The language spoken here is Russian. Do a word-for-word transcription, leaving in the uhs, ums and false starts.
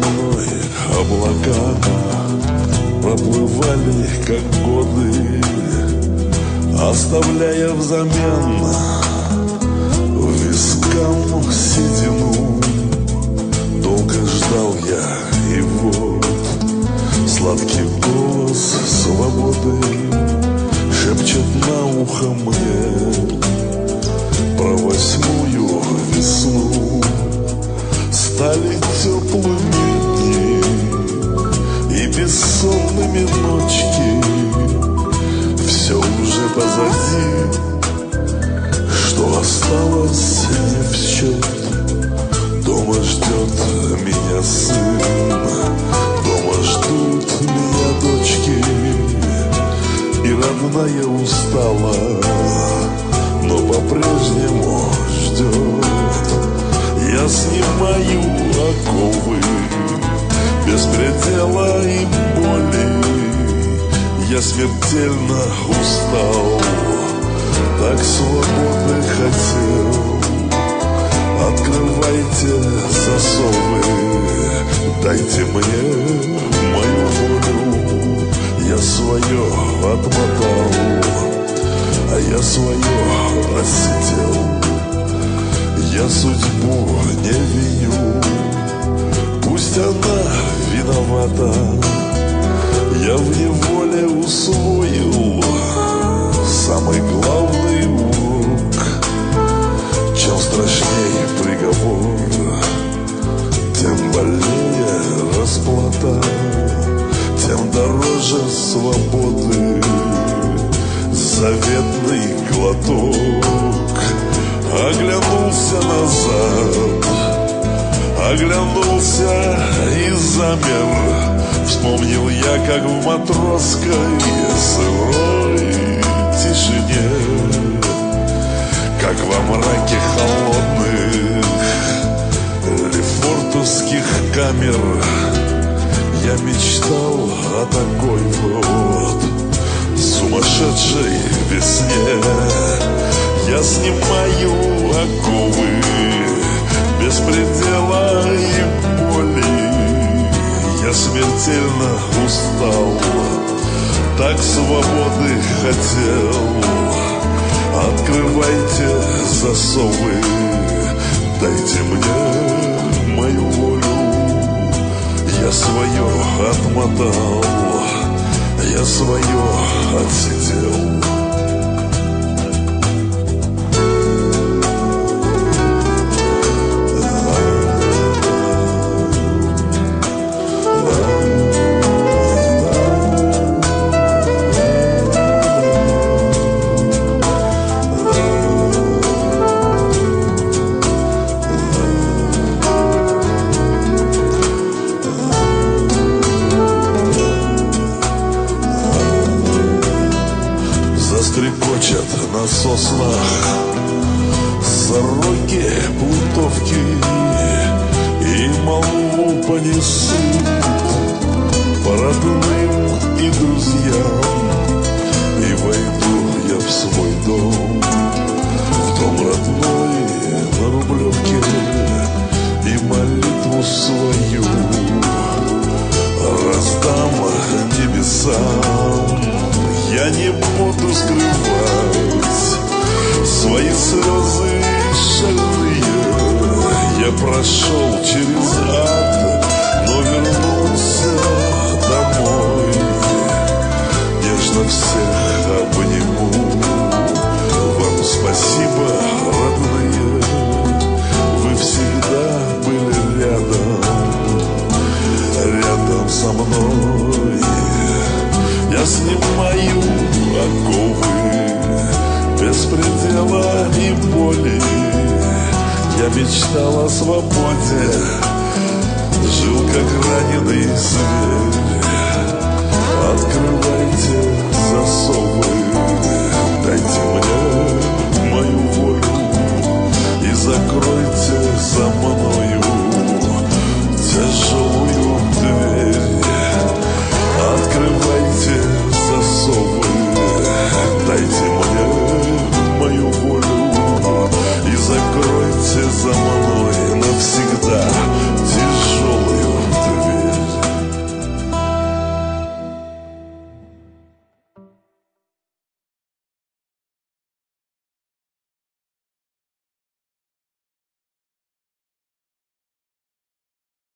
мной облака проплывали, как годы, оставляя взамен вискам седину. Долго ждал я, и вот сладкий голос свободы шепчет на ухо мне про восьмую весну. Стали теплыми дни и бессонными ночки. Все уже позади, что осталось не в счет. Дома ждет меня сын, дома ждут меня дочки, и родная устала, но по-прежнему ждет. Я снимаю оковы беспредела и боли. Я смертельно устал, так свободы хотел. Открывайте засовы, дайте мне мою волю. Я свое отмотал, а я свое отсидел. Я судьбу не виню, пусть она виновата. Я в неволе усвоил самый главный урок. Чем страшнее приговор, тем больнее расплата, тем дороже свободы заветный глоток. Оглянулся назад, оглянулся и замер. Вспомнил я, как в матросской сырой тишине, как во мраке холодных лефортовских камер я мечтал о такой вот сумасшедшей весне. Я снимаю оковы беспредела и боли. Я смертельно устал, так свободы хотел. Открывайте засовы, дайте мне мою волю. Я свое отмотал, я свое отсидел. Стрекочат на соснах сороки, плутовки, и молву понесут по родным и друзьям. И войду я в свой дом, в дом родной на Рублевке, и молитву свою раздам небесам. Я не буду скрывать свои слезы шальные. Я прошел через ад, но вернулся домой. Нежно всех обниму. Вам спасибо, родные, вы всегда были рядом, рядом со мной. Я снимаю оковы беспредела и боли. Я мечтал о свободе, жил как раненый зверь. Открывайте засов,